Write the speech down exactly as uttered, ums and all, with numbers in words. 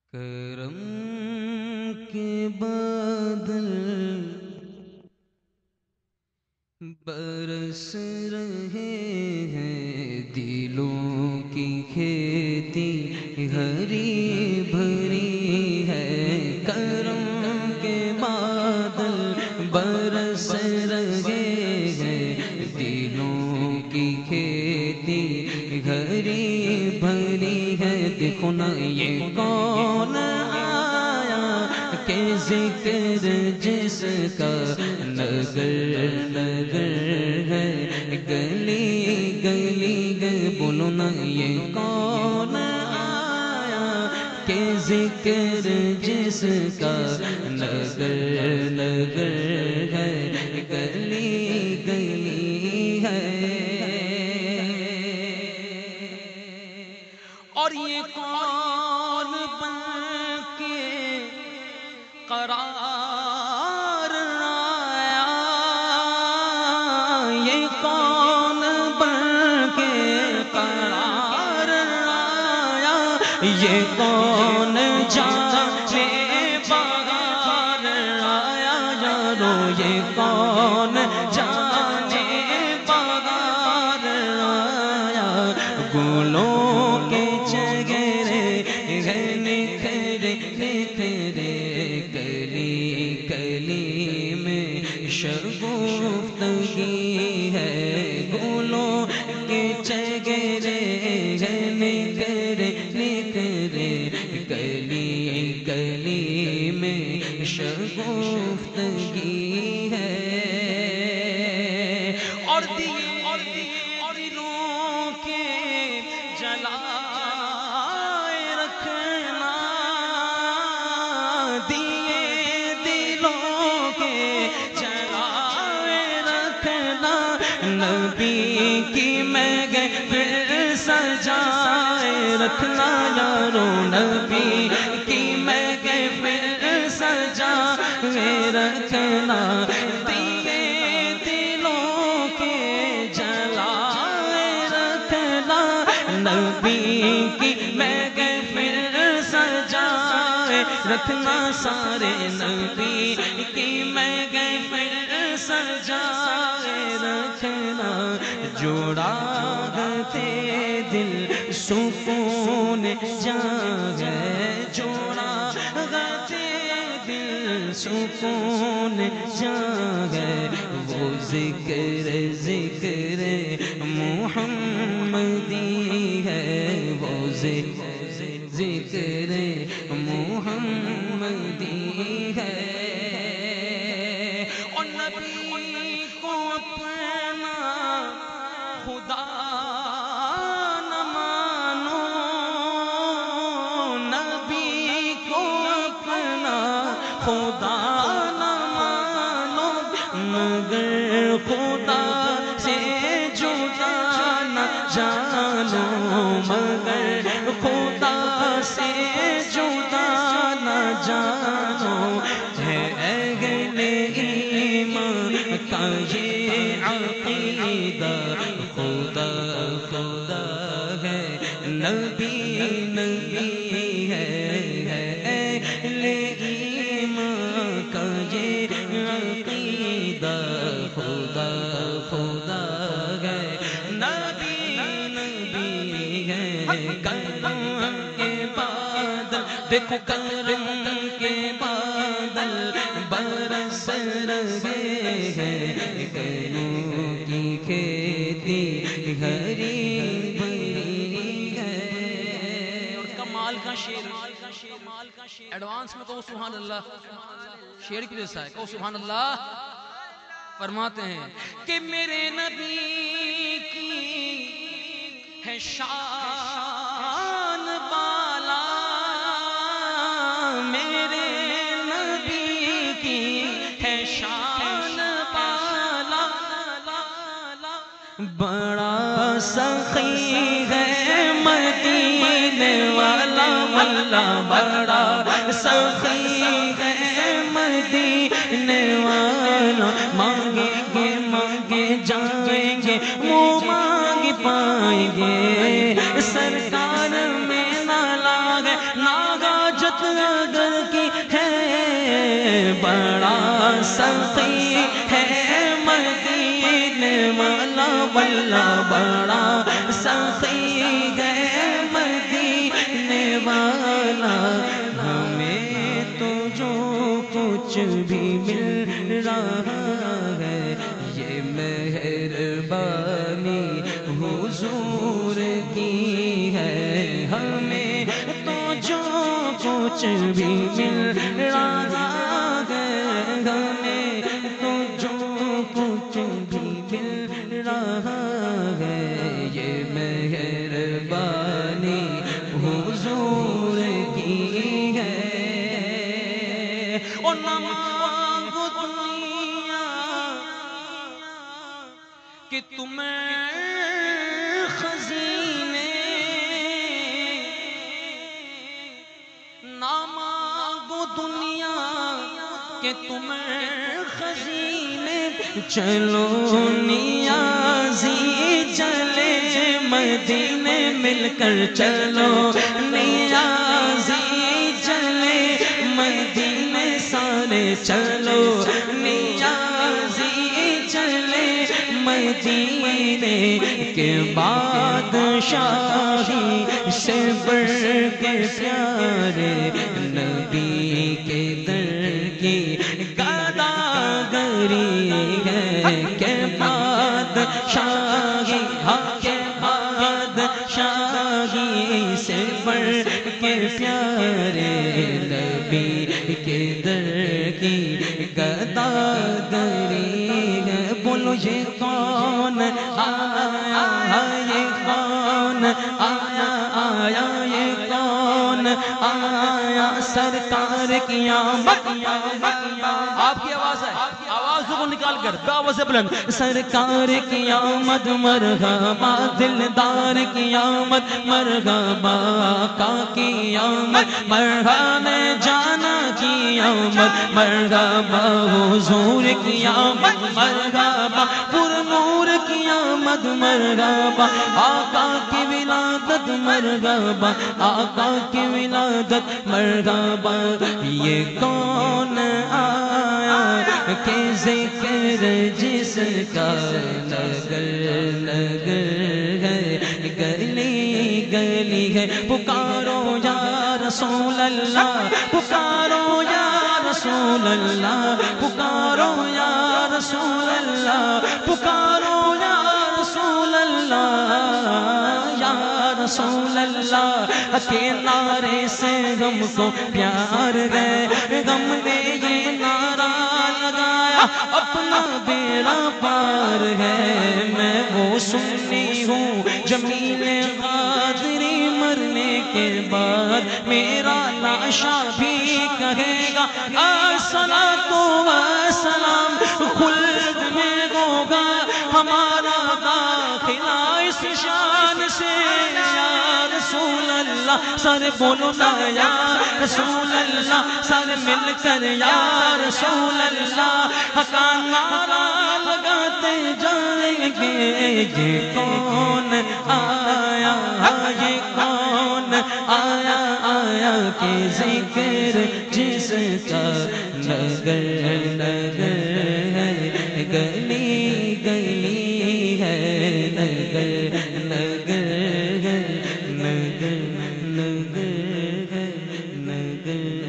کرم کے بادل برس رہے ہیں، دلوں کی کھیتی ہری بھری ہے۔ کرم کے بادل برس رہے ہیں، دلوں کی کھیتی ہری بھری ہے۔ دیکھو نا یہ کون آیا کہ ذکر جس کا نگر نگر ہے، گلی گلی گلی بولو نا یہ کون آیا کہ ذکر جس کا نگر نگر ہے، گلی گلی ہے۔ اور یہ کون بن کے قرار آیا، یہ کون بن کے قرار آیا، یہ کون جانے بغار آیا یارو، یہ کون جانے بغار آیا۔ گلوں کے چہرے ہیں نکھرے نکھرے، کلی کلی میں شگفتگی ہے۔ گلوں کے چہرے ہیں نکھرے نکھرے، کلی کلی میں شگفتگی ہے۔ اور دیے دلوں کے جلائے رکھنا، دیے دلوں کے جلائے رکھنا، نبی کی محفل سجائے رکھنا یارو، نبی کی محفل سجائے رکھنا، دیے دلوں کے جلائے رکھنا، نبی کی محفل سجائے رکھنا، سارے نبی کی محفل سجائے رکھنا۔ جوڑا گتے دل سکون جاگے، جوڑا گتے دل سکون جاگے، وہ ذکر ذکر محمدی ہے، وہ ذکر محمدی ہے۔ اور نبی کو اپنا خدا نہ مانو، نبی کو اپنا خدا نہ مانو، مگر خدا سے جدا نہ جانو، مگر خدا سے جدا نہ جانو۔ ہے اہل ایمان کا یہ عقیدہ، خدا خدا ہے، نبی نبی ہے۔ ہے اہل ایمان کا یہ عقیدہ، خدا خدا ہے، نبی نبی ہے۔ کرم کے بادل دیکھو، کرم کے بادل برس رہے ہیں، گلوں کی کھیتی ہری بھری ہے۔ اور کمال کا شعر، ایڈوانس میں کہو سبحان اللہ، شعر کی جیسا ہے، کہو سبحان اللہ۔ فرماتے ہیں کہ میرے نبی کی ہے شان بالا، میرے نبی کی ہے شان بالا، بڑا سخی ہے مدینے والا، واللہ بڑا سخی ہے مدینے والا۔ مانگیں گے مانگے جائیں گے، منہ مانگ پائیں گے، سرکار میں نہ لاگے ناگا حاجت اگر کی ہے بڑا سخی ہے مدینے والا واللہ بڑا سخی ہے مدینے والا ہمیں تو جو کچھ بھی مل رہا ہے یہ مہربانی حضور کی ہے ہمیں تو جو کچھ بھی مل رہا ہے ہمیں تو جو کچھ بھی مل رہا ہے یہ مہربانی حضور کی ہے اور نہ مانگو دنیا کہ تمہیں خزینے نہ مانگو دنیا کہ تمہیں خزینے چلو نیازی چلے مدینے مل کر چلو نیازی چلے مدینے سارے چلو نیازی چلے مدینے کے بادشاہی سے بڑھ کے پیارے نبی کے در کی گداگری ہے کہ بادشاہی کے بادشاہی سے بڑھ کے پیارے نبی کے در کی گداگری ہے بولو یہ کون آیا یہ کون آیا آیا یہ کون آیا سرکار کی آمد آپ کی آواز ہے آوازوں کو نکال کر دعوت سے بلند سرکار کی آمد مرحبا دلدار کی آمد مرحبا آقا کی آمد مرحبا جانا کی آمد مرحبا حضور کی آمد مرحبا پر نور کی آمد مرحبا آقا کی ولادت مرحبا آقا کی ولادت مرحبا یہ کون آیا کہ ذکر جس کا نگر نگر ہے گلی گلی ہے پکارو یا رسول اللہ پکارو یا رسول اللہ پکارو یا رسول اللہ پکارو یا رسول اللہ یا رسول اللہ کے نعرے سے غم کو پیار گئے غم نے یہ نعرہ لگایا اپنا بیڑا پار ہے میں وہ سنی ہوں جمیل قادری مرنے کے بعد میرا لاشا بھی کہے گا الصلاۃ والسلام خلد میں ہوگا ہمارا داخلہ اس شان سے یا رسول اللہ سر بولو نا یا رسول اللہ سر مل کر یا رسول اللہ کا نعرہ لگاتے جائیں گے یہ کون آیا یہ کون آیا آیا کہ ذکر جس کا نگر نگر ہے گلی گلی ہے نگر نگر ہے نگر نگر ہے نگر